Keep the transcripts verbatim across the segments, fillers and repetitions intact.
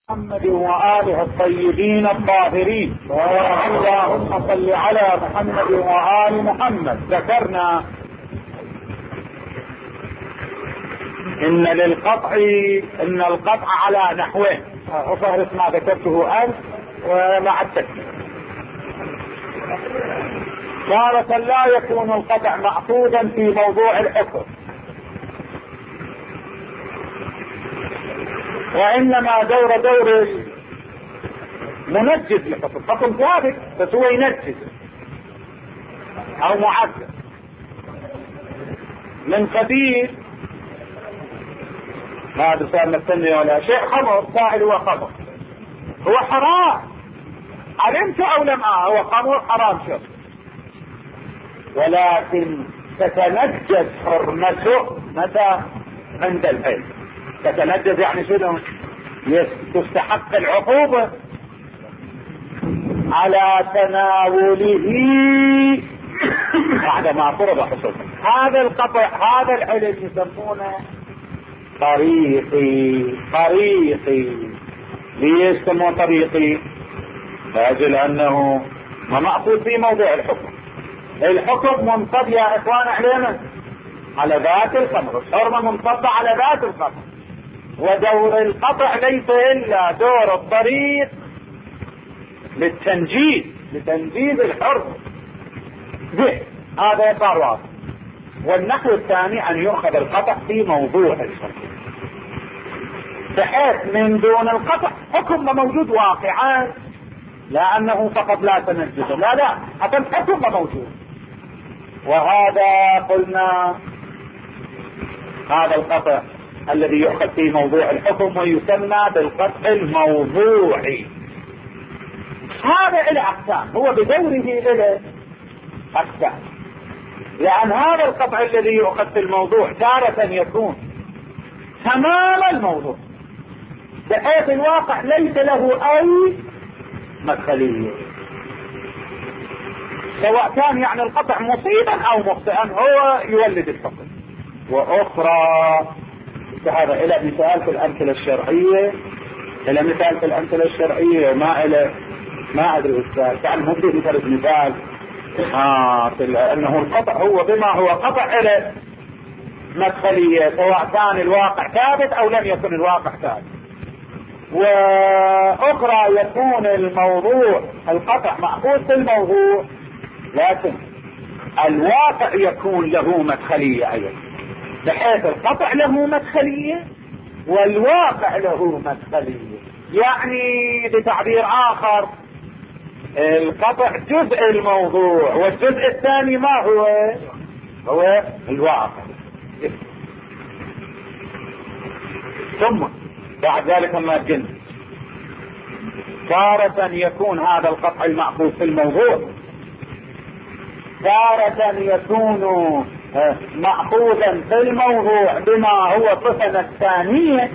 محمد وآله الطيبين الطاهرين. اللهم صل على محمد وآل محمد. ذكرنا إن للقطع إن القطع على نحوين، وفهرس ما ذكرته أنت ومع التكميل. تارة لا يكون القطع مأخوذا في موضوع الحكم، وإنما دور دور منجز لحكم، حكم ثابت بس هو ينجز أو معدل من قبيل هذا صار مستني ولا شيء. خمر فاعل هو خمر، هو حرام علمت أو لم أه هو خمر حرام شرب، ولكن تتنجز حرمته متى؟ عند العلم. تتنجز يعني شنو؟ تستحق العقوبة على تناوله بعد ما فرض حصوله. هذا القطع هذا العلم يسمونه طريقي. طريقي ليش سموه طريقي؟ لاجل انه ما مأخوذ في موضوع الحكم. الحكم منصب يا اخوان علينا على ذات الخمر، الحرمة منصبة على ذات الخمر، ودور القطع ليس الا دور الطريق للتنجيز لتنجيز الحرمة. هذا صار واضح. والنحو الثاني ان يؤخذ القطع في موضوع الحكم، بحيث من دون القطع حكم موجود واقعا، لا انه فقط لا تنجز، لا لا حتى الحكم موجود. وهذا قلنا هذا القطع الذي يؤخذ في موضوع الحكم ويسمى بالقطع الموضوعي. هذا إلى أقسام، هو بدوره إلى أقسام، لأن هذا القطع الذي يؤخذ في الموضوع تارة يكون تمام الموضوع بحيث الواقع ليس له أي مدخلية، سواء كان يعني القطع مصيبا أو مخطئا هو يولد الحكم. وأخرى هذا إلى مثال في الأمثلة الشرعية، إلى مثال في الأمثلة الشرعية ما إلى ما أدري أستاذ كان ممكن يفرض مثال آه أنه القطع هو بما هو قطع إلى مدخلية، سواء كان الواقع ثابت أو لم يكن الواقع ثابت. وأخرى يكون الموضوع القطع مأخوذ في الموضوع، لكن الواقع يكون له مدخلية أيضا، بحيث القطع له مدخلية والواقع له مدخلية. يعني بتعبير آخر القطع جزء الموضوع والجزء الثاني ما هو؟ هو الواقع. ثم بعد ذلك ما الجنس تارة يكون هذا القطع المأخوذ في الموضوع، تارة يكون مأخوذا في الموضوع بما هو صفة الثانية،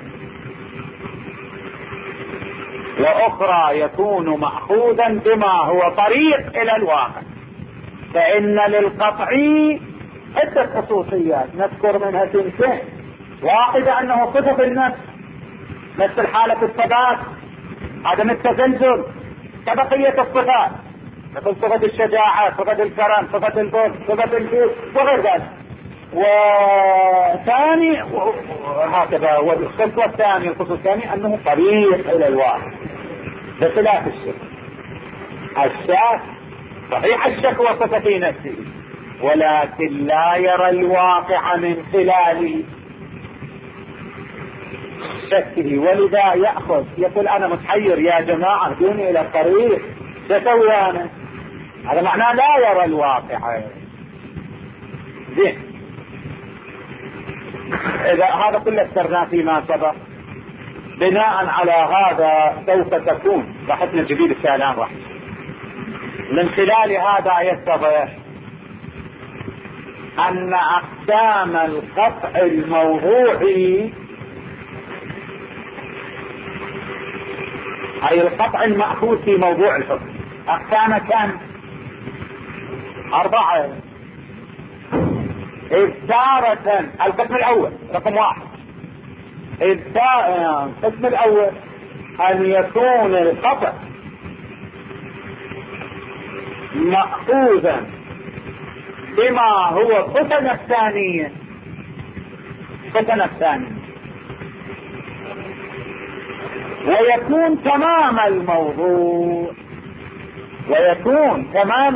وأخرى يكون مأخوذا بما هو طريق إلى الواقع. فإن للقطع عدة خصوصيات نذكر منها تنتين. واحدة أنه صفة النفس، مثل حالة الثبات، عدم التزلزل، كبقية الصفات مثل صفة الشجاعة، صفة الكرم، صفة البر، صفة الجود وغير ذلك. وثاني هكذا. والخصوة الثانية الخصوص الثاني أنه طريق إلى الواقع بخلاف الشك. الشك صحيح الشك وصف في نفسه، ولكن لا يرى الواقع من خلال شكه، ولذا يأخذ يقول أنا متحير يا جماعة اهدوني إلى الطريق، شكوي أنا. هذا معناه لا يرى الواقع. زين، إذا هذا كله اذكرناه فيما سبق. بناء على هذا سوف تكون بحثنا الجديد الكلام راح من خلال هذا يتضح أن أقسام القطع الموضوعي أي القطع المأخوذ في موضوع الحكم أقسام كم؟ أربعة. إذ تارة القسم الأول رقم واحد، القسم الأول أن يكون القطع مأخوذا بما هو صفة نفسانية، صفة نفسانية، ويكون تمام الموضوع، ويكون تمام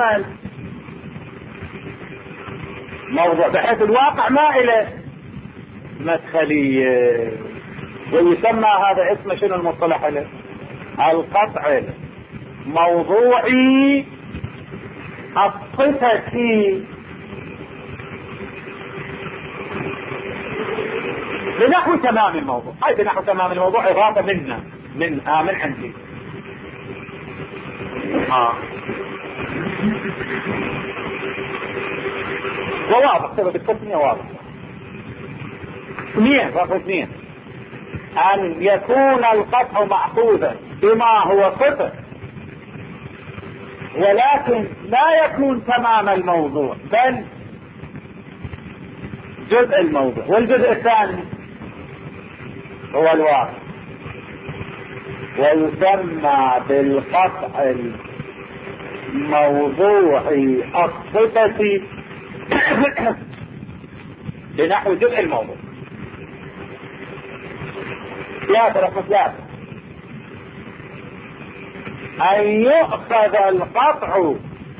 الموضوع بحيث الواقع ما إلى مدخلية. ويسمى هذا اسمه شنو المصطلح له؟ القطع الموضوعي الصفتي، بنحو تمام الموضوع. هاي بنحو تمام الموضوع إضافة منا من آه من عندي. اه وواضح سبب التسمية واضح. اثنين رقم اثنين، أن يكون القطع مأخوذا بما هو صفة ولكن لا يكون تمام الموضوع بل جزء الموضوع. والجزء الثاني هو الواقع، ويسمى بالقطع الموضوعي الصفتي بنحو جزء الموضوع. ثلاثة رقم ثلاثة، أن يؤخذ القطع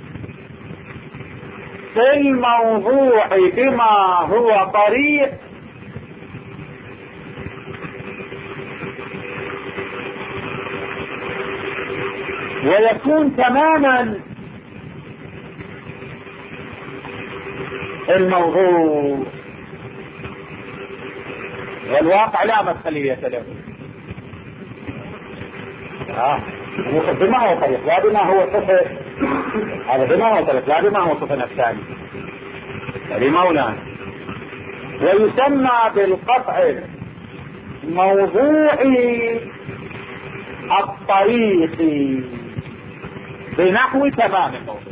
في الموضوع بما هو طريق ويكون تماما الموضوع، والواقع لا مدخلية له. آه. بما هو طريق لا بما هو صفة، هذا بما هو طريق لا بما هو صفة نفساني لمولانا. ويسمى بالقطع الموضوعي الطريقي بنحو تمام الموضوع.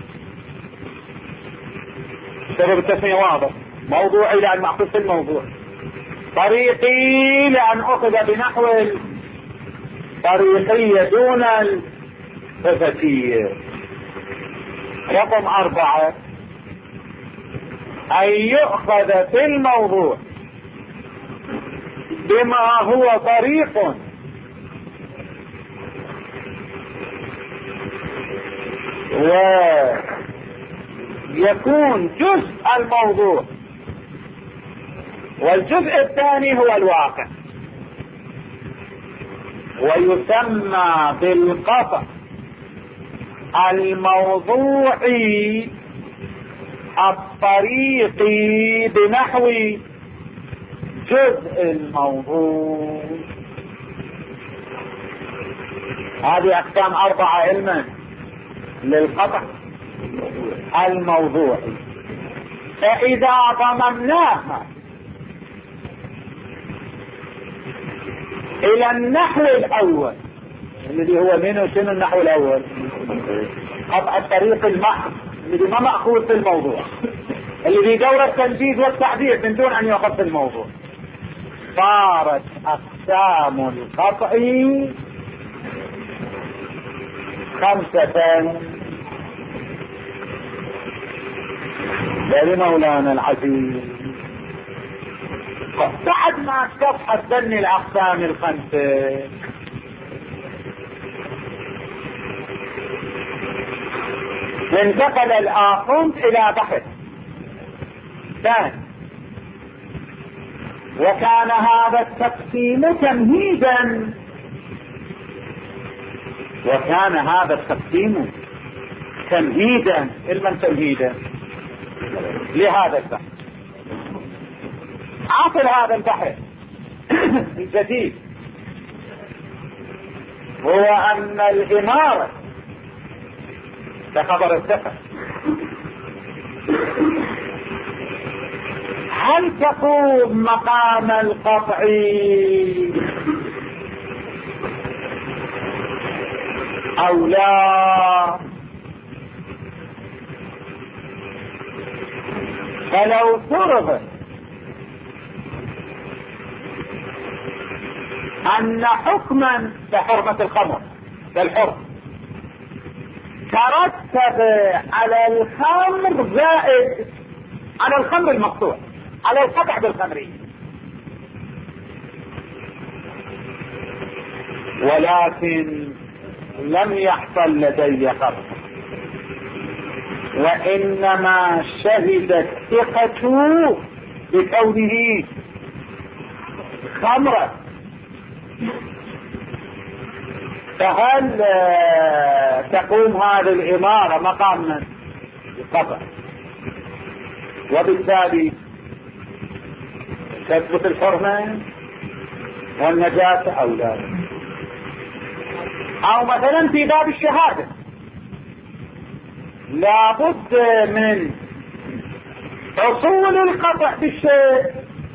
سبب التسمية واضح، موضوعي لأن مأخوذ في الموضوع، طريقي لأن أخذ بنحو الطريقية دون الصفتية. رقم أربعة، أن يؤخذ في الموضوع بما هو طريق ويكون جزء الموضوع، والجزء الثاني هو الواقع. ويسمى بالقطع الموضوعي الطريقي بنحو جزء الموضوع. هذه أقسام أربعة علما للقطع الموضوعي. فإذا ضممناها إلى النحو الأول الذي هو منه شنو النحو الأول؟ قطع الطريق المحض الذي ما مأخوذ في الموضوع، الذي دور التنفيذ والتعبير من دون أن يأخذ في الموضوع. صارت أقسام القطع خمسة لمولانا العزيز. بعد ما استفحت ذن الأقسام الخمسة انتقل الآخر إلى بحث ثاني، وكان هذا التقسيم تمهيدا وكان هذا التقسيم تمهيدا علما تمهيدا لهذا البحث. عاصل هذا البحث الجديد هو أن الإمارة كخبر الثقة هل تقوم مقام القطع أو لا؟ فلو فرض أن حكما كحرمة الخمر كالحرم ترتب على الخمر زائد على الخمر المقطوع، على القطع بالخمرية، ولكن لم يحصل لدي قطع، وإنما شهدت ثقته بكونه خمرا. فهل تقوم هذه الإمارة مقام القطع، وبالتالي تثبت الحرمة والنجاسة أو لا؟ أو مثلا في باب الشهادة لابد من حصول القطع بالشيء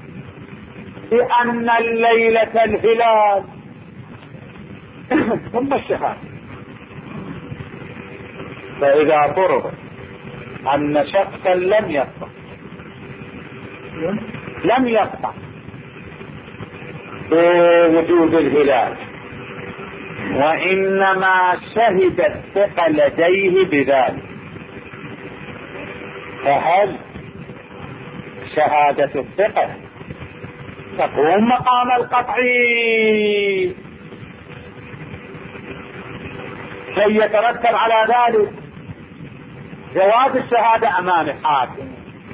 بأن الليلة الهلال ثم الشهادة. فإذا فرض أن شخصا لم يقطع لم يقطع بوجود الهلال، وإنما شهد الثقة لديه بذلك، فهل شهادة الثقة تقوم مقام القطع كي يترتب على ذلك جواز الشهادة أمام الحاكم؟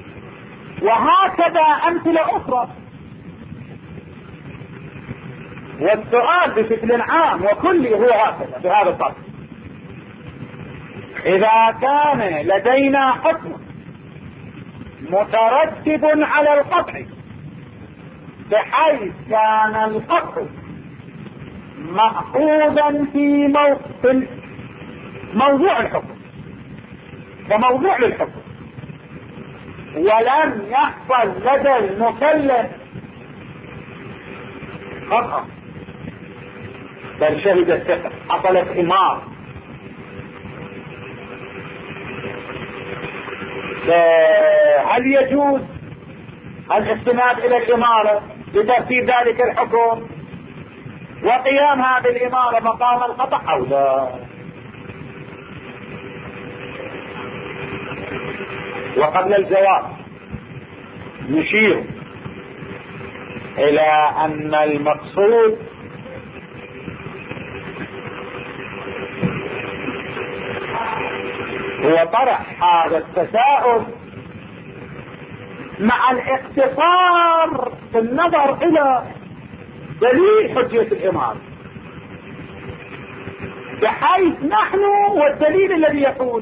وهكذا أمثلة أخرى. والسؤال بشكل عام وكلي هو هكذا بهذا الطرح: إذا كان لدينا حكم مترتب على القطع بحيث كان القطع مأخوذا في موضوع الحكم كموضوع للحكم، ولم يحصل لدى المكلف قطع بل شهد الثقة، حصلت إمارة، هل يجوز الاستناد إلى الإمارة لترتيب ذلك الحكم وقيام هذه الإمارة مقام القطع أو لا؟ وقبل الجواب نشير إلى أن المقصود هو طرح هذا التساؤل مع الاقتصار في النظر إلى دليل حجية الإمارة، بحيث نحن والدليل الذي يقول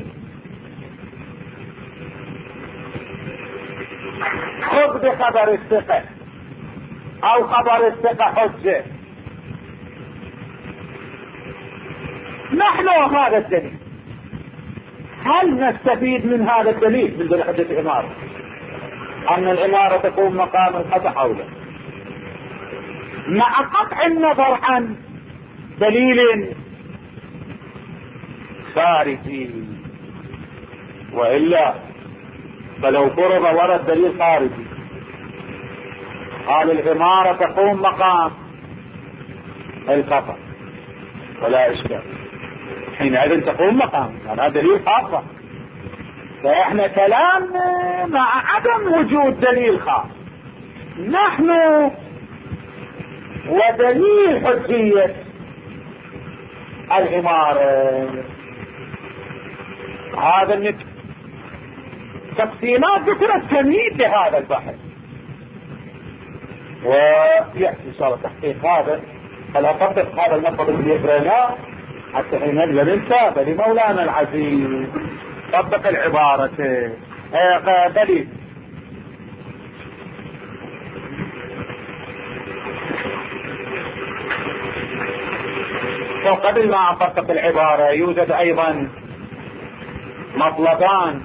خذ بخبر الثقة أو خبر الثقة حجة، نحن وهذا الدليل هل نستفيد من هذا الدليل من دليل حجة الإمارة أن الإمارة تقوم مقام القطع أو لا، مع قطع النظر عن دليل خارجي؟ وإلا فلو فرض ورد دليل خارجي قال الإمارة تقوم مقام القطع ولا إشكال، حينئذ تقوم مقام هذا دليل خاصة. فإحنا كلام مع عدم وجود دليل خاص، نحن ودليل حجية الإمارة. هذا من تقسيمات ذكرت تمهيد لهذا البحث، ويأتي إن شاء الله تحقيق هذا. فلا تطبق هذا المطلب اللي يقرأناه حتى حين لا ننسى لمولانا العزيز طبق العبارة دليل. وقبل ما أطبق العبارة يوجد أيضا مطلبان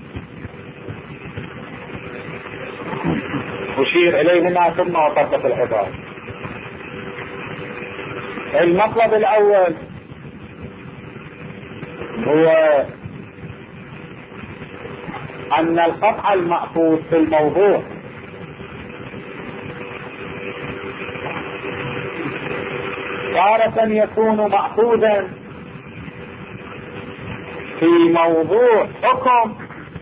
أشير إليهما ثم أطبق العبارة. المطلب الأول هو أن القطع المأخوذ في الموضوع تارة يكون مأخوذا في موضوع حكم،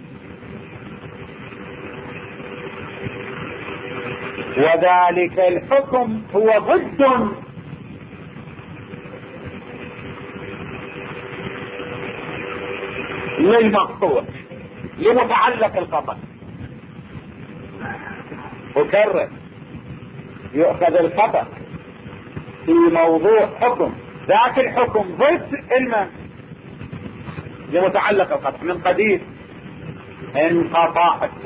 وذلك الحكم هو ضد للمقطوع لمتعلق القطع. أكرر، يؤخذ القطع في موضوع حكم، ذاك الحكم ضد المن لمتعلق القطع. من قديم انقطعت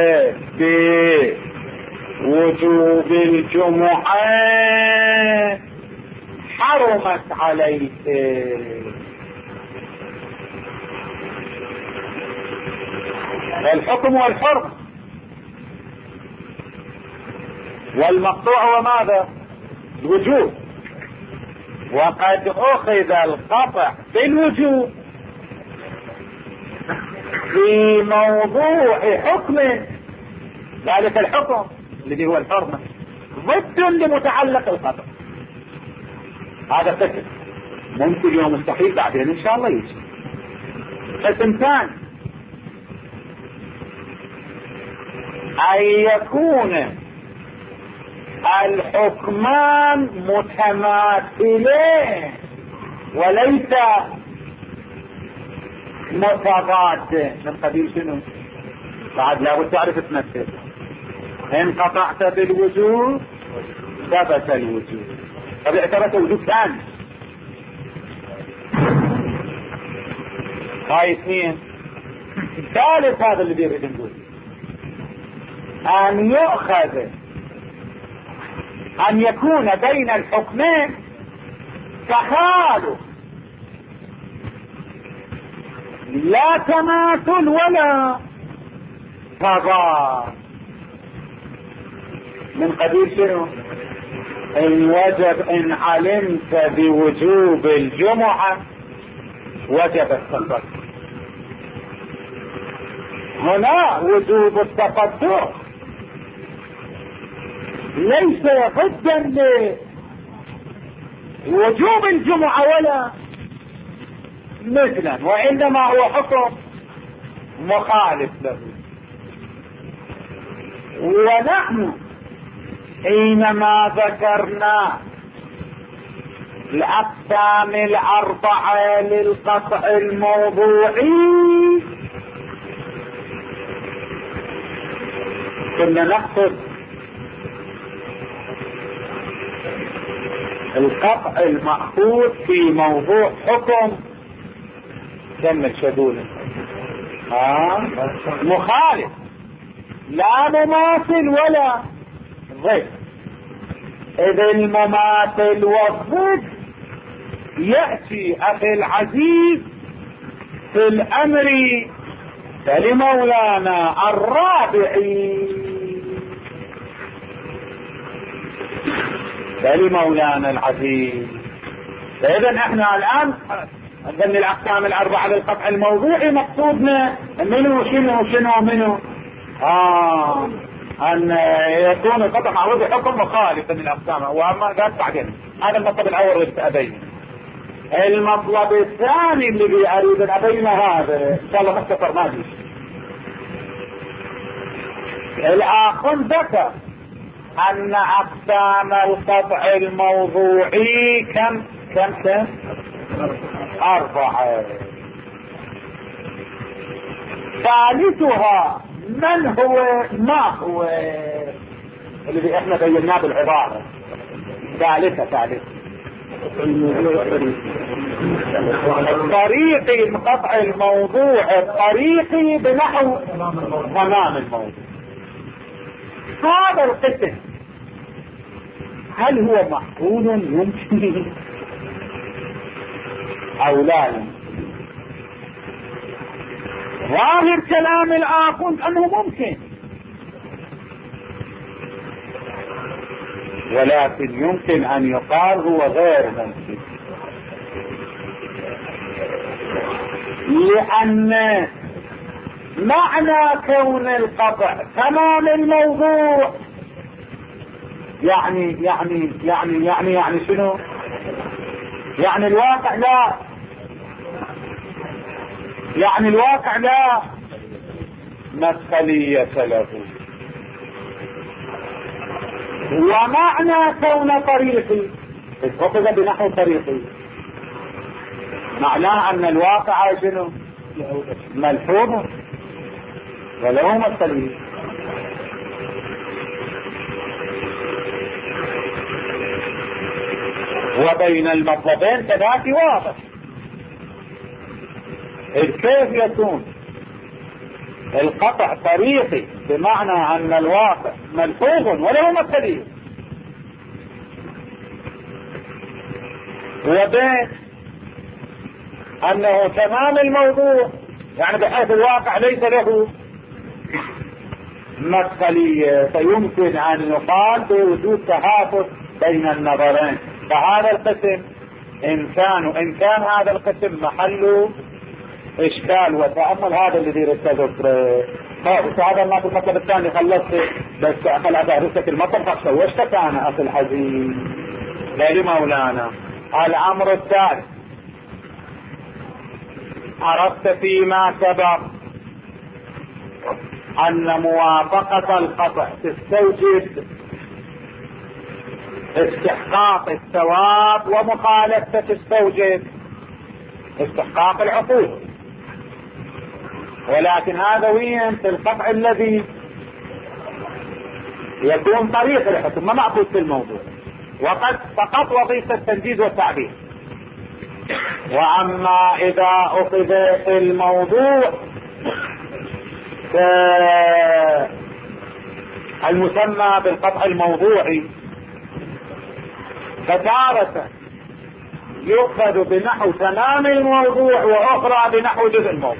بوجوب الجمعة حرمت عليك. الحكم والحرم، والمقطوع هو ماذا؟ الوجوب، وقد أخذ القطع بالوجوب في موضوع حكم، ذلك الحكم الذي هو الحرمة ضد لمتعلق القطع. هذا قسم ممكن ومستحيل، بعدين ان شاء الله يجي قسم ثاني، ان يكون الحكمان متماثلين وليس متضاد. من قبيل شنو؟ بعد لابد تعرف تمثل. ان قطعت بالوجوب ثبت الوجوب، طب اعتبرت وجوب ثاني. هاي اثنين. ثالث هذا اللي بيريد نقول ان يؤخذ ان يكون بين الحكمين تخالف، لا تماثل ولا تضاد. من قبيل شنو؟ ان وجب ان علمت بوجوب الجمعة وجب التصدق. هنا وجوب التصدق ليس ضدا لوجوب الجمعة ولا مثلا، وإنما هو حكم مخالف له. ونحن حينما ذكرنا الأقسام الأربعة للقطع الموضوعي كنا نقصد القطع المأخوذ في موضوع حكم. كمل شدوله. آه مخالف، لا مماثل ولا ضد. إذ المماثل والضد يأتي أخي العزيز في الأمر فلمولانا الرابعي، فلمولانا العزيز. فإذا احنا الآن ضمن الأقسام الأربعة للقطع الموضوعي مقصودنا منه شنو شنو منه آه أن يكون القطع معروض بحكم مخالف من الأقسام، وأما قال بعدين هذا المطلب الأول اللي أبين. المطلب الثاني اللي بأريد أن أبين هذا إن شاء الله مختصر ما فيش. الآخر ذكر أن أقسام القطع الموضوعي كم كم كم أربعة. ثالثها من هو ما هو اللي احنا بيناه بالعبارة. ثالثة ثالثة الطريقي القطع الموضوع الطريقي بنحو تمام الموضوع. هذا القسم هل هو محفوظ يمكن او لا يمكن؟ ظاهر كلام الآخر انه ممكن، ولكن يمكن ان يقال هو غير ممكن، لان معنى كون القطع تمام الموضوع يعني يعني يعني يعني يعني شنو؟ يعني الواقع لا يعني الواقع لا مدخلية له. ومعنى كون طريقي اتخذ بنحو طريقي معناه ان الواقع شنو؟ ملحوظ وله مدخلية. وبين المطلبين كذلك واضح. كيف يكون القطع طريقي بمعنى ان الواقع ملحوظ وله مدخلية، وبين انه تمام الموضوع يعني بحيث الواقع ليس له مدخلية، فيمكن ان يقال بوجود تهافت بين النظرين. فهذا القسم ان كان ان كان هذا القسم محله اشكال وتأمل، هذا الذي ردت ذكره. هذا الناس المطلب الثاني خلصت، بس اخل ادرسك المطلب فشوشت كان اخي العزيز. ليلي مولانا الامر الثالث، عرفت فيما سبق ان موافقة القطع تستوجب استحقاق الثواب، ومخالفته تستوجب استحقاق العقوبة. ولكن هذا وين في القطع الذي يكون طريق الحكم ما معقود في الموضوع، وقد فقط وظيفة التنجيز والتعبير. واما اذا اخذ في الموضوع المسمى بالقطع الموضوعي، فتارة يؤخذ بنحو تمام الموضوع، واخرى بنحو جزء الموضوع،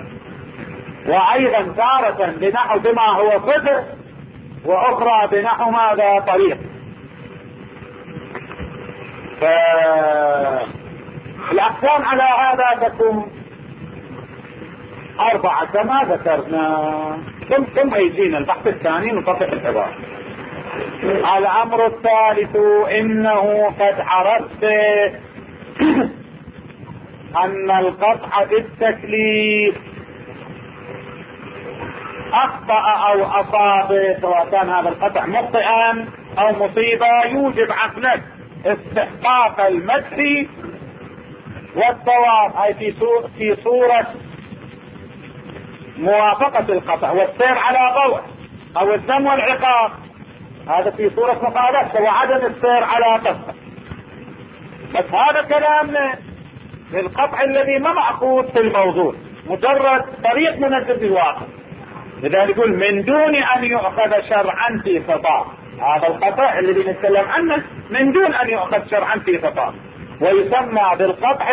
وايضا تارة بنحو بما هو صفر، واخرى بنحو ماذا طريق. فالاقسام على هذا تكون اربعة كما ذكرنا. ثم ثم يجينا البحث الثاني نطبق العبارة. الامر الثالث، انه قد عرفت ان القطع بالتكليف اخطأ او اصاب، سواء كان هذا القطع مخطئا او مصيبة، يوجب عقلك استحقاق المدح والثواب، اي في صورة, في صورة موافقة القطع والسير على ضوء، او الذم والعقاب، هذا في صورة مخالفة وعدم السير على قطع. بس هذا كلامنا للقطع الذي ما مأخوذ في الموضوع، مجرد طريق منزل بالواقع. لذلك يقول من دون ان يؤخذ شرعا في خطاب، هذا القطع الذي نتكلم عنه من دون ان يؤخذ شرعا في خطاب، ويسمى بالقطع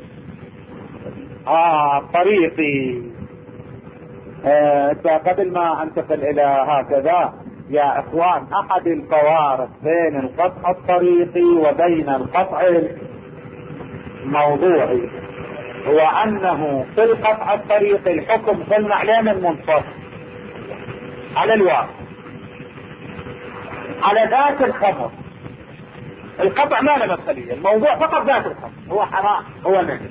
آه طريقي. آه قبل ما انتقل الى هكذا يا اخوان، احد الفوارق بين القطع الطريقي وبين القطع الموضوعي هو انه في القطع الطريقي الحكم قلنا عليه من منفصل على الواقع، على ذات الخمر. القطع ما له مدخلية، الموضوع فقط ذات الخمر، هو حرام هو نجس.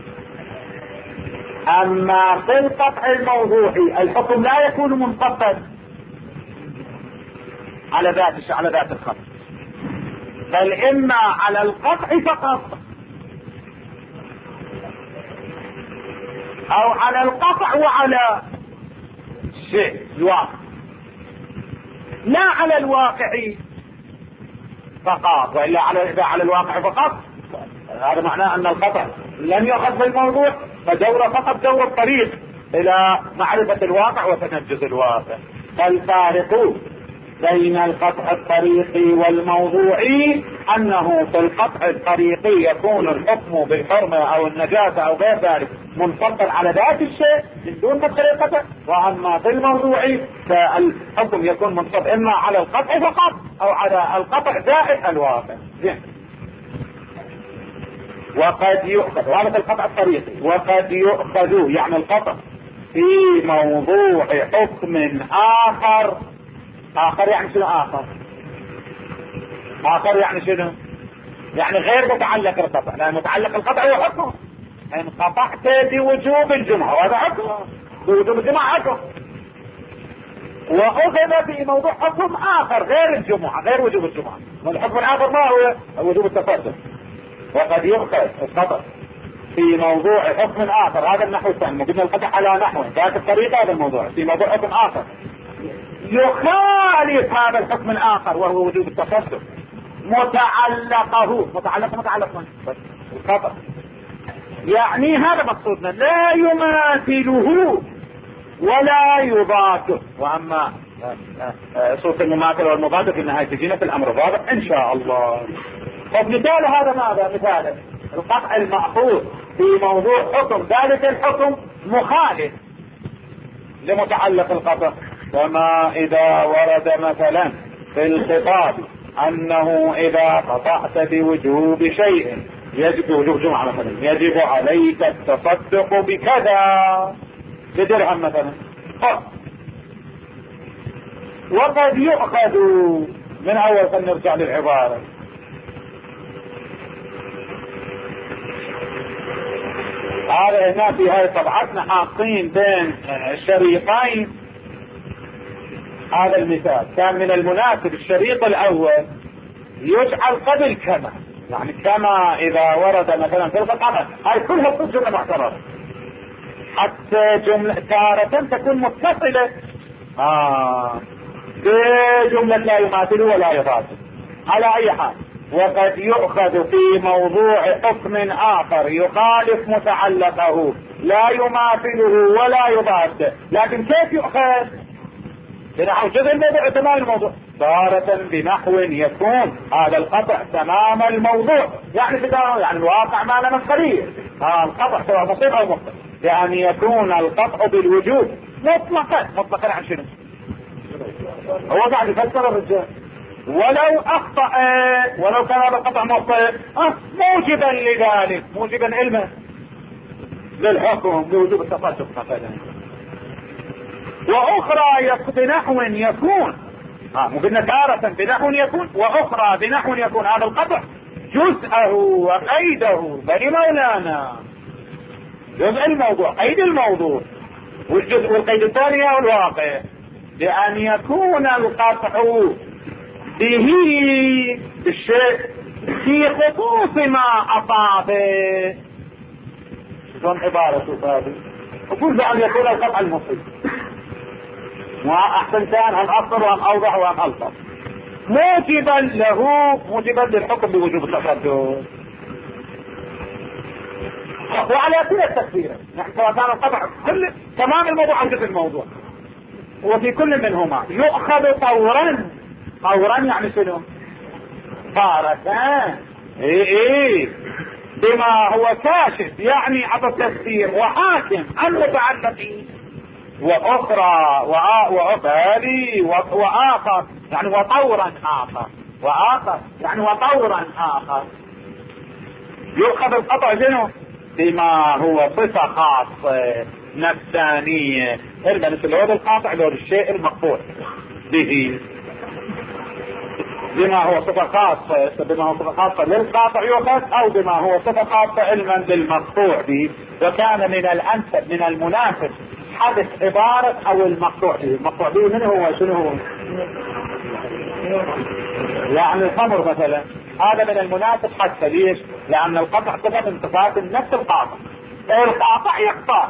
اما في القطع الموضوعي الحكم لا يكون منفصل على ذات على ذات الخمر، بل اما على القطع فقط او على القطع وعلى الشيء الواقع، لا على الواقع فقط. والا على اذا على الواقع فقط هذا معناه ان القطع لم يؤخذ بالموضوع، فدوره فقط دور الطريق الى معرفة الواقع وتنجز الواقع. فالفارق بين القطع الطريقي والموضوعي انه في القطع الطريقي يكون الحكم بالحرمة او النجاسة او غير ذلك منفصل على ذات الشيء من دون مدخل القطع، واما في الموضوعي فالحكم يكون منفصل اما على القطع فقط او على القطع زائد الواقع. زين. وقد يؤخذ، وهذا في القطع الطريقي، وقد يؤخذ يعني القطع في موضوع حكم اخر. اخر يعني شنو اخر؟ اخر يعني شنو؟ يعني غير متعلق القطع، لأن متعلق القطع هو حكم، ان قطعت بوجوب الجمعة وهذا حكم، بوجوب الجمعة حكم، وأخذ في موضوع حكم آخر غير الجمعة، غير وجوب الجمعة. والحكم الآخر ما هو؟ وجوب التصدق. وقد يؤخذ القطع في موضوع حكم آخر، هذا النحو الثاني، قلنا القطع على نحو ذات الطريقة، هذا الموضوع في موضوع حكم آخر يخالف هذا الحكم الآخر وهو وجوب التصدق، متعلقه متعلق متعلق القطع، يعني هذا مقصودنا، لا يماثله ولا يضاده. واما صوت المماثل والمضاد في النهاية تجينا في الامر الرابع ان شاء الله. طب مثال هذا ماذا؟ مثال القطع المأخوذ في موضوع حكم، ذلك الحكم مخالف لمتعلق القطع، كما اذا ورد مثلا في الخطاب انه اذا قطعت بوجوب شيء يجب بوجوب جمعة مثلا، يجب عليك التصدق بكذا بدرهم مثلا. وقد يؤخذ من اول، فنرجع للعبارة، هذا هنا في هاي طبعتنا حاطين بين الشريطين. هذا المثال كان من المناسب الشريط الاول يجعل قبل كما، يعني كما اذا ورد مثلا في القطعة، هاي كلها تصير جملة معترضة، حتى جملة تارة تكون متصلة آه بجملة لا يماثل ولا يضاد. على اي حال، وقد يؤخذ في موضوع حكم اخر يخالف متعلقه، لا يماثله ولا يضاد، لكن كيف يؤخذ؟ بنحو جزء الموضوع تمام الموضوع، تارة بنحو يكون هذا القطع تمام الموضوع، يعني بداية يعني الواقع ما لنا قليل، ها القطع سواء مصيب او مخطئ، لأن يكون القطع بالوجود مطلقا. مطلقا عن شنو؟ هو قاعد يفسر الرجال، ولو اخطأ ولو كان هذا القطع مخطئ أه موجبا لذلك، موجبا علما للحكم بوجوب التصدق مثلا. واخرى بنحو يكون اه مو قلنا تارة بنحو يكون، واخرى بنحو يكون هذا القطع جزءه وقيده، بني مولانا جزء الموضوع قيد الموضوع، والجزء والقيد الثاني هو الواقع، لأن يكون القطع به بالشيء في خصوص ما أصابه. شلون عبارة هذه؟ أقول بأن يكون القطع المصيب، وأحسن كان هم أكثر وهم أوضح وهم ألطف، موجبا له، موجبا للحكم بوجوب التصدق. وعلى كل التكفير، نحن سواء كان القطع كل تمام الموضوع عن جزء الموضوع، وفي كل منهما يؤخذ طورا. طورا يعني شنو؟ طارتان اي اي بما هو كاشف، يعني عبر التفسير وحاكم عن متعلقين، واخرى وهذه واخر يعني وطورا اخر، واخر يعني وطورا اخر. يؤخذ القطع شنو؟ بما هو صفة خاصة نفسانية، إلا مثل هذا القاطع لو الشيء المقطوع به، بما هو صفة خاصة، بما هو صفة خاصة للقاطع يؤخذ، أو بما هو صفة خاصة علما للمقطوع به. وكان من الأنسب من المناسب حذف عبارة أو المقطوع به. المقطوع به من هو؟ شنو هو؟ يعني الخمر مثلا، هذا من المناسب حتى. ليش؟ لأن القطع صفة من صفات نفس القاطع، القاطع يقطع.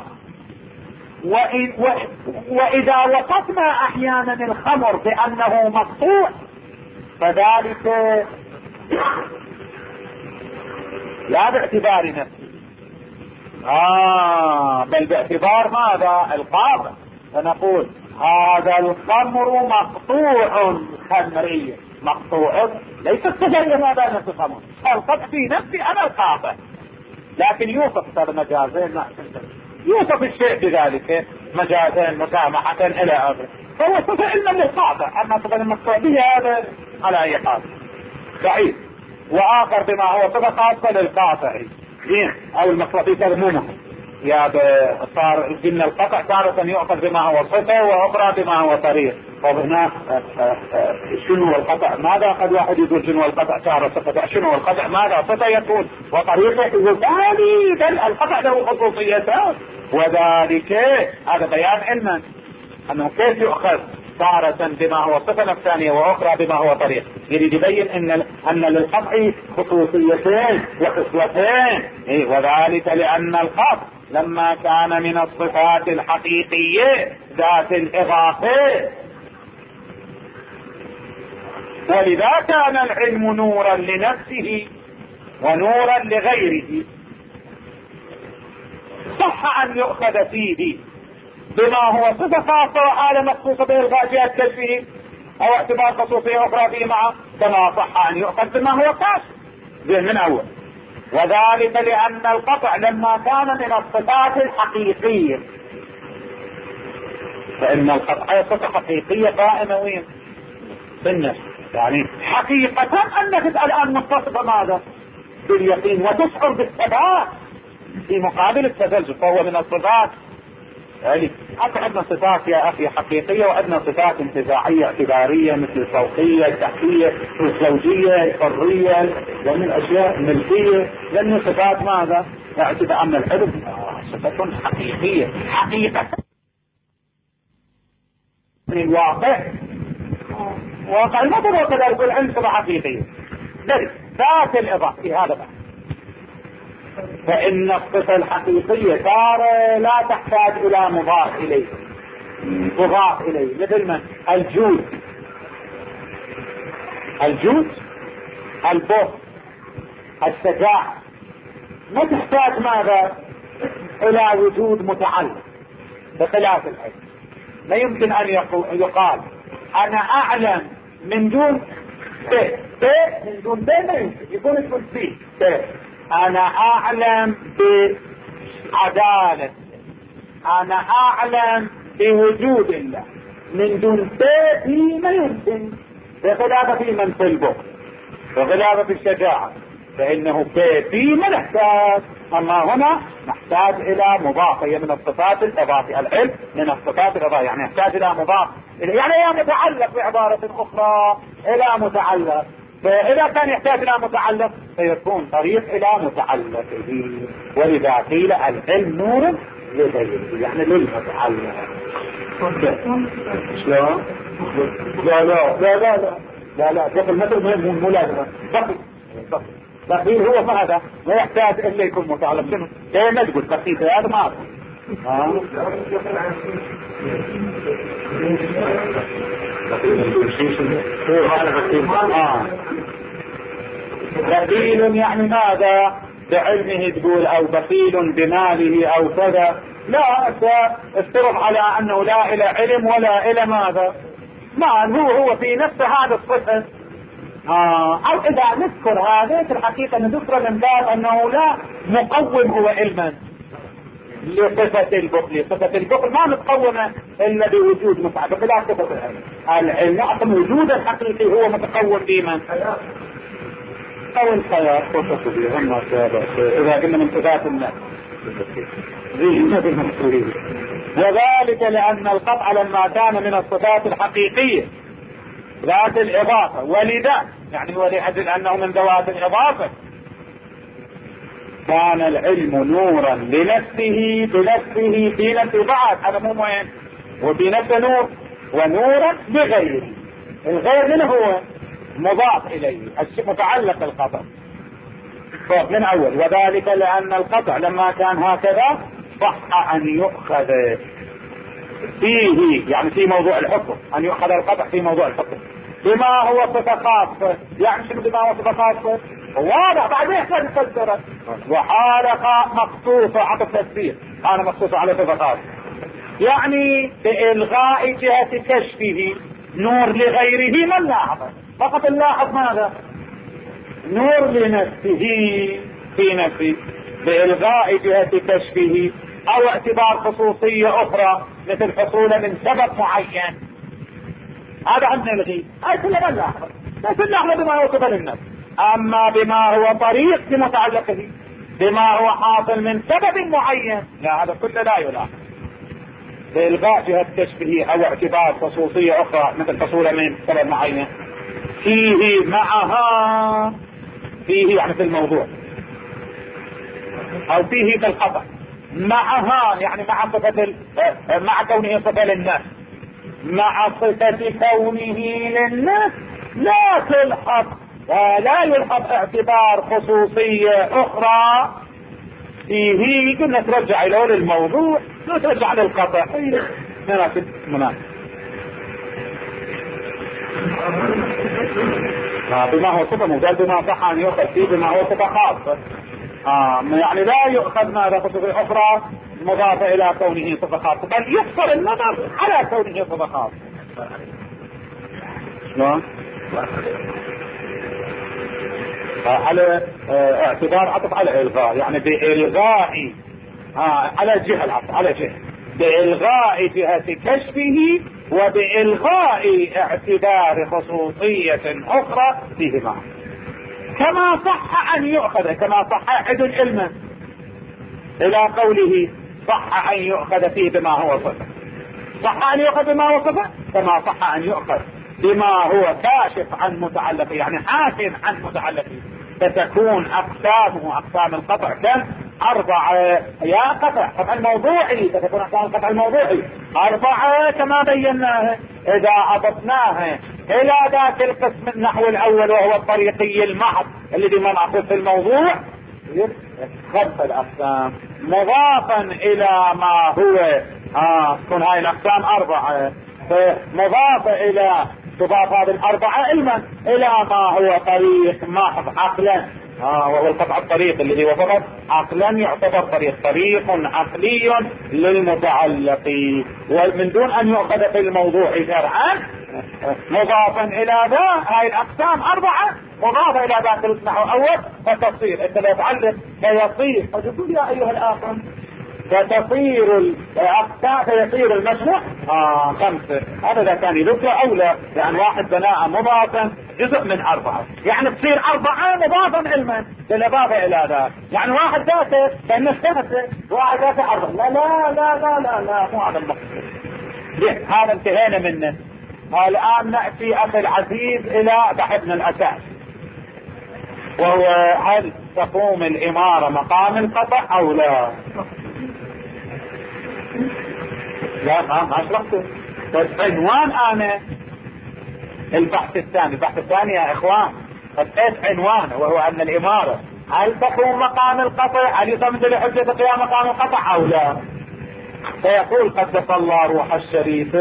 وإذا وصفنا أحيانا الخمر بأنه مقطوع فذلك لا باعتبار نفسه، آه بل باعتبار ماذا؟ القاطع. فنقول هذا الخمر مقطوع خمريا، مقطوع ليس التجربة ماذا نفس الخمر، القطع في نفسي أنا القاطع، لكن يوصف هذا مجازين، يوصف الشيء بذلك مجازين مسامحة إلى آخره، فهو صفة علما للقاطع. أما صفة المقطوع به هذا على أي حال بعيد. وآخر بما هو صفة خاصة للقاطع او المقطوع به، هذا مو مهم. يا صار قلنا القطع تارة يؤخذ بما هو صفة واخرى بما هو طريق. طب هنا شنو هو القطع؟ ماذا قد واحد يقول شنو القطع تارة صفة، شنو هو القطع ماذا صفة يكون وطريقه يقول ثاني القطع له خصوصيتان. وذلك هذا بيان علما انه كيف يؤخذ تارة بما هو صفة الثانية واخرى بما هو طريق. يريد يبين ان ان للقطع خصوصيتين وخصلتين. إيه وذلك لان القطع لما كان من الصفات الحقيقية ذات الإضافة، ولذا كان العلم نورا لنفسه ونورا لغيره، صح أن يؤخذ فيه بما هو صفة خاصة وحالة مخصوصة بإلغاء كلفه أو اعتبار خصوصية أخرى فيه معه، كما صح أن يؤخذ بما هو خاص به من أول. وذلك لأن القطع لما كان من الصفات الحقيقية، فإن القطع صفة حقيقية قائمة وين؟ بالنفس. يعني حقيقة أنك الآن متصفة ماذا؟ باليقين وتشعر بالثبات في مقابل التزلزل، فهو من الصفات. يعني حتى عندنا صفات يا أخي حقيقية وعندنا صفات انتزاعية اعتبارية مثل الفوقية التحتية الزوجية الحرية ومن الأشياء الملكية، لأن صفات ماذا؟ اعتبار أن العلم صفة حقيقية حقيقة من الواقع. واقع المطر وكذلك العلم صفة حقيقية ذات الإضافة في هذا بقى. فإن الصفة الحقيقية تارة لا تحتاج إلى مضاف إليه مضاف إليه مثل ما الجود الجود البخل الشجاعة ما تحتاج ماذا؟ إلى وجود متعلق، بخلاف العلم لا يمكن أن يقال أنا أعلم من دون ب ب من دون ب ما يمكن يكون اسم ب ب أنا أعلم بعدالة، أنا أعلم بوجود الله من دون ب ما يمكن، بخلاف في من في البخل وخلاف في الشجاعة، فإنه ب ما نحتاج. أما هنا نحتاج إلى مضاف، هي من الصفات الإضافية. العلم من الصفات الإضافية يعني يحتاج إلى مضاف، يعني هي متعلق بعبارة أخرى إلى متعلق. فإذا كان يحتاج إلى متعلق فيكون طريق إلى متعلقه. ولذا قيل العلم نور لغيره يعني للمتعلق. شلون؟ لا لا لا لا لا لا لا دخل مثل مهم ملازمة بقي بقي بقي هو فهذا لا يحتاج إلا يكون متعلق. شنو؟ لا ما تقول بقي هذا ما ها بخيل يعني ماذا؟ بعلمه تقول او بخيل بماله او كذا، لا افترض على انه لا الى علم ولا الى ماذا مال، هو هو في نفس هذا الصفة. آه او اذا نذكر هذا في الحقيقة نذكر من باب انه لا مقوم هو علما لصفة البخل. صفة البخل ما متقومة إلا بوجود مفعل بخلاف صفة العلم. العلم أصلا وجود الحقيقي هو متقوم بمن؟ أو الخيار خصوصا بهم إذا قلنا من صفات الناس وذلك لأن القطع لما كان من الصفات الحقيقية ذات الإضافة، ولذا يعني ولأجل أنه من ذوات الإضافة كان العلم نورا لنفسه بنفسه في نفسه بعد هذا مو وين وفي نفسه نور ونورا لغيره. الغير من هو مضاف إليه متعلق القطع من أول. وذلك لأن القطع لما كان هكذا صح أن يؤخذ فيه يعني في موضوع الحكم، أن يؤخذ القطع في موضوع الحكم بما هو صفة خاصة. يعني شنو بما هو صفة خاصة؟ واضح بعدين يحتاج تفسيره. وحالة مخصوصة عطف تفسير أنا مخصوصة على صفة خاصة يعني بإلغاء جهة كشفه نور لغيره ما نلاحظ، فقط نلاحظ ماذا؟ نور لنفسه في نفسه بإلغاء جهة كشفه أو اعتبار خصوصية أخرى مثل حصوله من سبب معين. هذا عندنا الغي هاي كلها ما نلاحظ، لكن نلاحظ بما هو صفة للنفس. أما بما هو طريق لمتعلقه بما هو حاصل من سبب معين، لا هذا كله لا يلاحظ. بإلغاء جهة تشبيه أو اعتبار خصوصية أخرى مثل حصوله من سبب معين فيه معها، فيه يعني في الموضوع، أو فيه في الخطأ، معها يعني مع صفة مع كونه صفة للناس، مع صفة كونه للناس لا تلحظ لا يلحظ اعتبار خصوصية أخرى فيه. قلنا ترجع له للموضوع، لا ترجع للقطع. مناسب مناسب بما هو صفة مجال بما صح أن يؤخذ فيه بما هو صفة خاصة. آه يعني لا يؤخذ ماذا صفة أخرى مضافة إلى كونه صفة خاصة، بل يفصل النظر على كونه صفة خاصة. شلون؟ على اه اعتبار عطف على إلغاء، يعني بإلغاء آه على جهة العطف على جهة بإلغاء جهة كشفه وبإلغاء اعتبار خصوصية أخرى فيهما، كما صح أن يؤخذ، كما صح عد علما إلى قوله صح أن يؤخذ فيه بما هو صفة، صح أن يؤخذ بما هو صفة كما صح أن يؤخذ بما هو كاشف عن متعلقه، يعني حاكم عن متعلقه. فتكون أقسامه أقسام القطع كم؟ أربعة. يا قطع قطع الموضوعي، فتكون أقسام القطع الموضوعي أربعة كما بيناها. إذا أضفناها إلى ذات القسم النحو الأول وهو الطريقي المحض الذي من أخذ في الموضوع خمسة الأقسام مضافا إلى ما هو آه تكون هاي الأقسام أربعة، مضافة إلى تضاف هذه الأربعة علما إلى ما هو طريق محض عقلا، آه وهو القطع الطريق الذي هو فقط عقلا يعتبر طريق طريق عقلي للمتعلق، ومن دون أن يؤخذ في الموضوع شرعا مضافا إلى ذا. هاي الأقسام أربعة مضافة إلى ذات النحو الأول فتصير أنت لا تعلق فيصير. فتقول يا أيها الآخر فتصير الأقسام فيصير المجموع آه خمسة. هذا إذا كان يذكر أو لا، يعني واحد بناء مضافا جزء من أربعة، يعني تصير أربعة مضافا علما بالإضافة إلى ذا. يعني واحد ذاته كأنه خمسة، واحد ذاته أربعة. لا لا لا لا لا لا مو هذا المقصود. هذا انتهينا منه. الآن نأتي أخي العزيز إلى بحثنا الأساس، وهو هل تقوم الإمارة مقام القطع أو لا؟ لا ما ما شرحته، بس عنوان أنا البحث الثاني. البحث الثاني يا إخوان خطيت عنوانه وهو أن الإمارة هل تقوم مقام القطع، هل يصمد لحجة قيام مقام القطع أو لا؟ فيقول قدس الله روح الشريف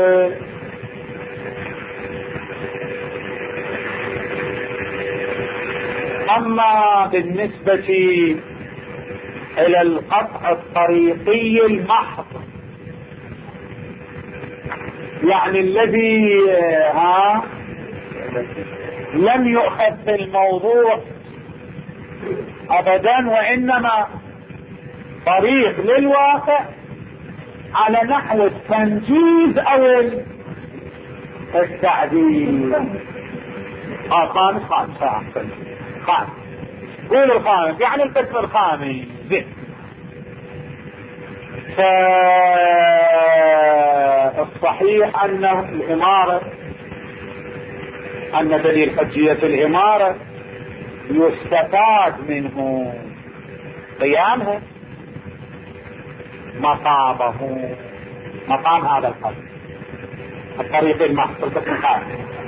أما بالنسبة إلى القطع الطريقي المحض، يعني الذي ها لم يؤخذ في الموضوع أبدا، وإنما طريق للواقع على نحو التنجيز أو التعديل. آه خامس خامس خامس خامس قول الخامس يعني القسم الخامس. زين. فالصحيح أن الإمارة أن دليل حجية الإمارة يستفاد منه قيامها مقامه مقام هذا القسم الطريق المحض القسم الخامس،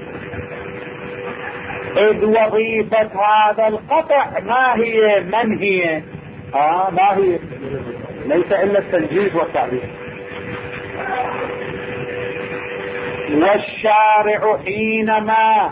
إذ وظيفة هذا القطع ما هي من هي آه ما هي ليس إلا التنجيز والتعبير. والشارع حينما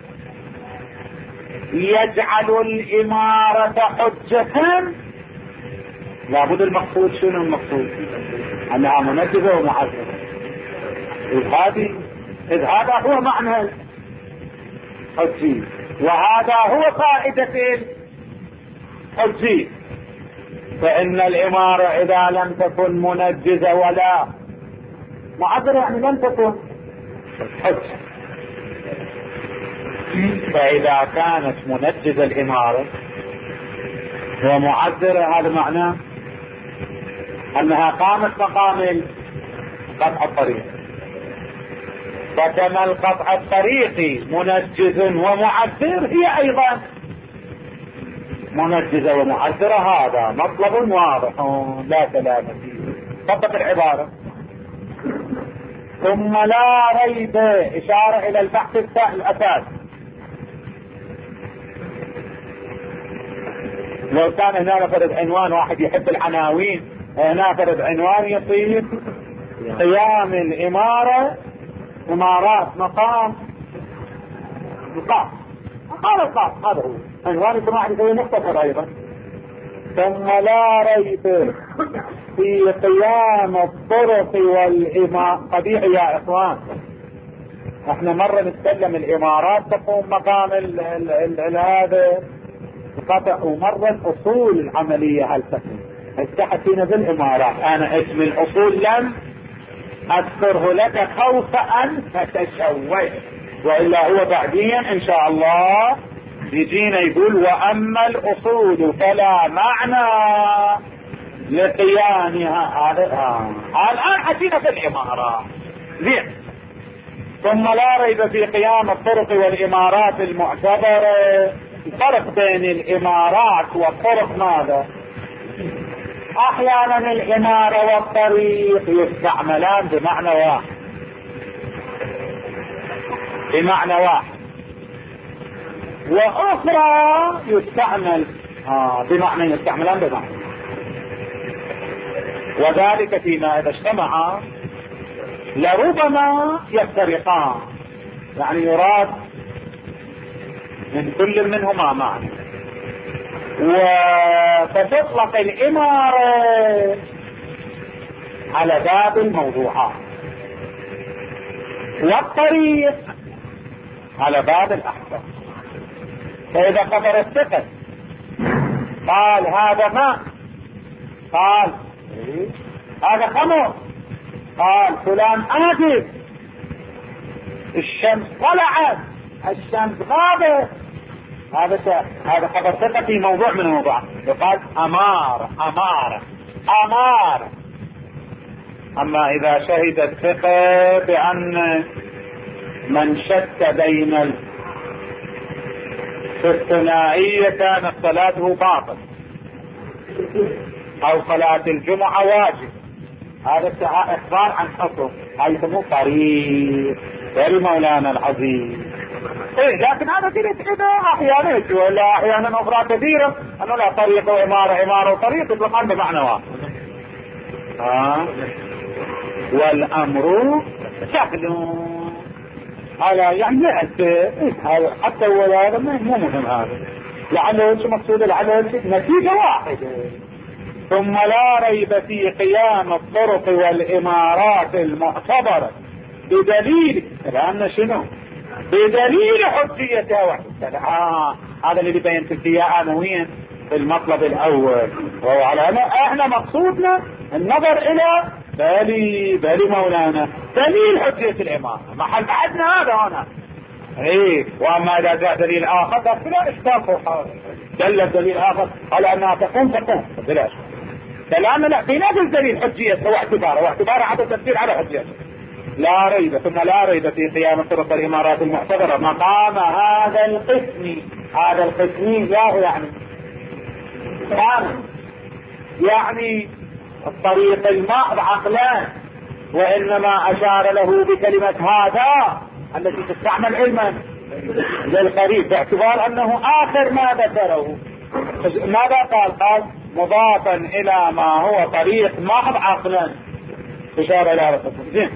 يجعل الإمارة حجة لابد المقصود شنو المقصود؟ أنها منجزة ومعززة. إذ هذه إذ هذا هو معنى الحجية، وهذا هو قاعدة الحجية. فإن الإمارة إذا لم تكن منجزة ولا معذرة يعني لم تكن حجة، فإذا كانت منجزة الإمارة ومعذرة، هذا معناه أنها قامت مقام قطع الطريق. فكما القطع الطريقي منجز ومعذر، هي أيضا منجزة ومعذرة. هذا مطلب واضح لا كلام فيه. طبق العبارة. ثم لا ريب، إشارة إلى البحث الأساس. لو كان هنا نفرض عنوان، واحد يحب العناوين، هنا نفرض عنوان يصير قيام الإمارة، إمارات مقام القاف، هذا القاف، هذا هو عنوان سماح يسوي مختصر أيضا. ثم لا ريب في قيام الطرق والإمارات. قبيح يا إخوان، احنا مرة نتكلم الإمارات تقوم مقام هذا القطع، ومرة الأصول العملية هل تقوم. استحسين بالإمارات. أنا اسم الأصول لم أذكره لك خوف أن تتشوه، وإلا هو بعدين إن شاء الله يجينا يقول وأما الأصول فلا معنى لقيامها. الآن حكينا في الإمارات زين. ثم لا ريب في قيام الطرق والإمارات المعتبرة. الفرق بين الإمارات والطرق ماذا؟ أحيانا الإمارة والطريق يستعملان بمعنى واحد، بمعنى واحد، وأخرى يستعمل آه بمعنى يستعملان بمعنى، وذلك فيما إذا اجتمعا لربما يفترقان، يعني يراد من كل منهما معنى. وفتطلق الإمارة على باب الموضوعات، والطريق على باب الأحكام. فإذا خبر الثقل قال هذا ماء، قال هذا خمر، قال فلان آتف، الشمس طلعت، الشمس غابت، هذا هذا خبر ثقة في موضوع من الموضوعات، يقال أمار أمار أمار. أما إذا شهد الثقة بأن من شك بين الثنائية كانت صلاته باطل، أو صلاة الجمعة واجب، هذا إخبار عن حكم، هذا يسموه طريق مولانا العظيم. إيه لكن هذا كده كده أحيانا ولا أحيانا أخرى كثيرة أنه لا طريق وإمارة، إمارة وطريق يطلقان بمعنى واحد. آه. والأمر شكل على يعني حتى هو هذا مو مهم، هذا لعله شو مقصود، لعله نتيجة واحدة. ثم لا ريب في قيام الطرق والإمارات المعتبرة بدليل، لأن شنو؟ بدليل حجيتها وحدها. آه هذا اللي بينت فيها أنا وين في المطلب الأول، وهو على احنا مقصودنا النظر إلى بالي بالي مولانا دليل حجية الإمامة، محل بعدنا هذا هنا. ايه واما اذا جاء دليل اخر فلا اشكال فوق دل الدليل اخر على انها تقوم تقوم بلاش كلام، لا في نفس الدليل حجيته واعتباره واعتباره على التفسير على حجيته. لا ريب ثم لا ريب في قيام طرق الامارات المعتبره مقام هذا القسم. هذا القسم لا يعني يعني الطريق الماء عقلان، وانما اشار له بكلمه هذا التي تستعمل علما للقريب باعتبار انه اخر ما ذكره. ماذا قال؟ قال مضافا الى ما هو طريق محض عقلا، اشاره الى هذا. زين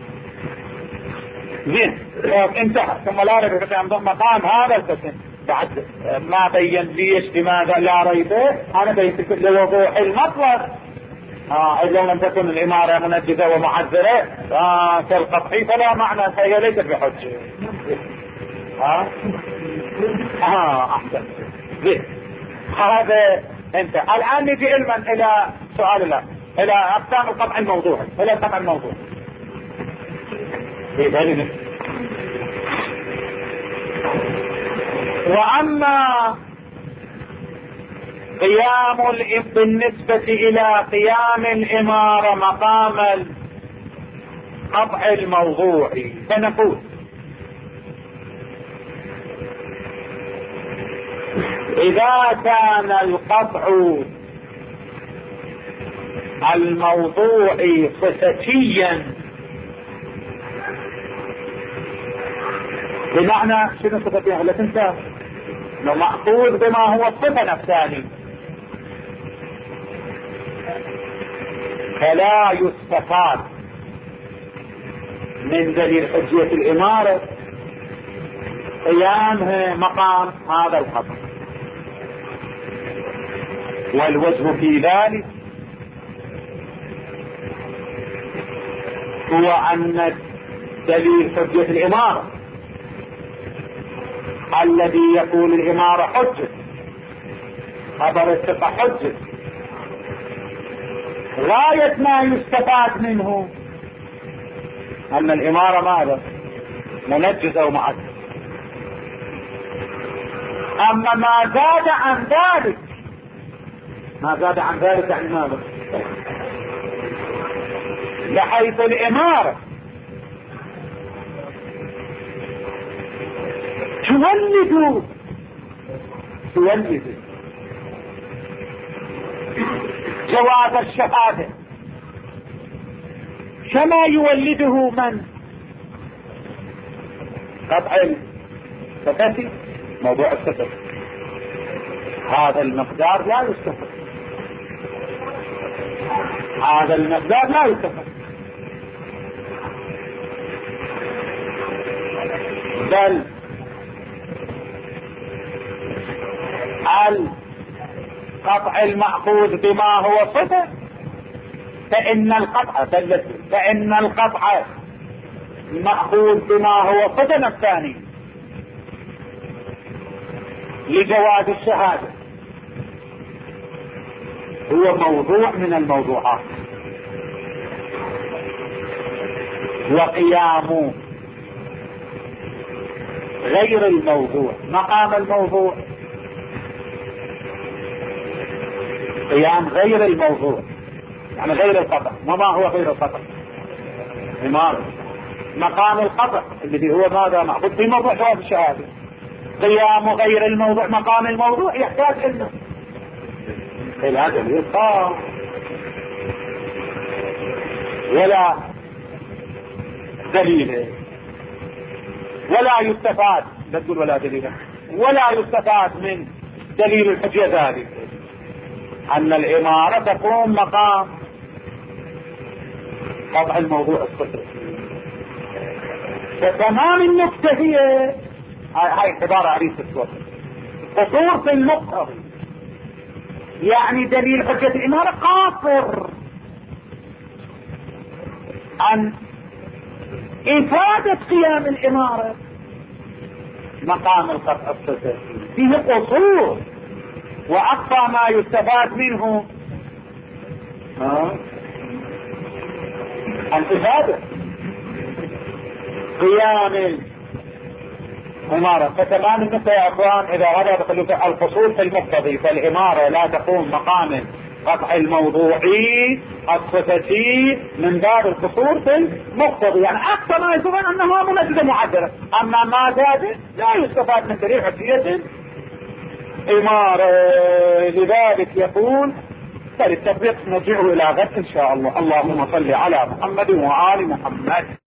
زين انتهى. ثم لا ريب في مقام هذا القسم. بعد ما بين ليش لماذا لا ريب، انا بينت لوضوح المطلب. آه إذا لم تكن الإمارة منجزة ومعذرة آه كالقطعي فلا معنى، فهي ليست بحجة. ها آه. آه أحسن. زين هذا انت. الآن نجي علما إلى سؤال الله، إلى أقسام القطع الموضوعي، إلى القطع الموضوعي. وأما قيام الإم بالنسبة إلى قيام الإمارة مقام القطع الموضوعي، فنقول إذا كان القطع الموضوعي صفتيا، بمعنى شنو صفتيا؟ لا تنسى انه مأخوذ بما هو الصفة نفساني، فلا يستفاد من دليل حجية الإمارة قيامها مقام هذا القطع. والوجه في ذلك هو أن دليل حجة الإمارة الذي يقول الإمارة حجة، خبر الثقة حجة، غاية ما يستفاد منه أن الإمارة ماذا؟ منجزة ومعدة. أما ما زاد عن ذلك، ما زاد عن ذلك يعني ماذا؟ لحيث الإمارة تولد تولد جواز الشهادة كما يولده من؟ قطع الصفة، موضوع الصفة، هذا المقدار لا يستفاد، هذا المقدار لا يستفاد، بل القطع المأخوذ بما هو صفة، فإن القطع فإن القطع المأخوذ بما هو صفة الثاني لجواز الشهادة هو موضوع من الموضوعات، وقيام غير الموضوع مقام الموضوع، قيام غير الموضوع يعني غير القطع. وما هو غير القطع؟ إمارة مقام القطع الذي هو ماذا؟ معقود في موضوع جواز الشهادة. قيام غير الموضوع مقام الموضوع يحتاج إنه إلى دليل خاص، ولا دليل، ولا يستفاد، لا تقول ولا دليل، ولا يستفاد من دليل الحجة ذلك أن الإمارة تقوم مقام قطع الموضوع الصفر. فتمام النقطة هي هاي عبارة عريضة الصوت، قصور في النقطة، يعني دليل حجة الإمارة قاصر عن إفادة قيام الإمارة مقام القطع الصفر، فيه قصور، وأقصى ما يستفاد منه الإفادة قيام الإمارة. فتمام النقطة يا أخوان إذا هذا القصور في المقتضي، فالإمارة لا تقوم مقام قطع الموضوعي الصفتي من باب القصور في المقتضي، يعني أقصى ما يستفاد أنها منجزة معدلة، أما ما زاد لا يستفاد من دليل حجية إمارة. لذلك يقول فللتطبيق نرجع إلى غد إن شاء الله. اللهم صل على محمد وآل محمد.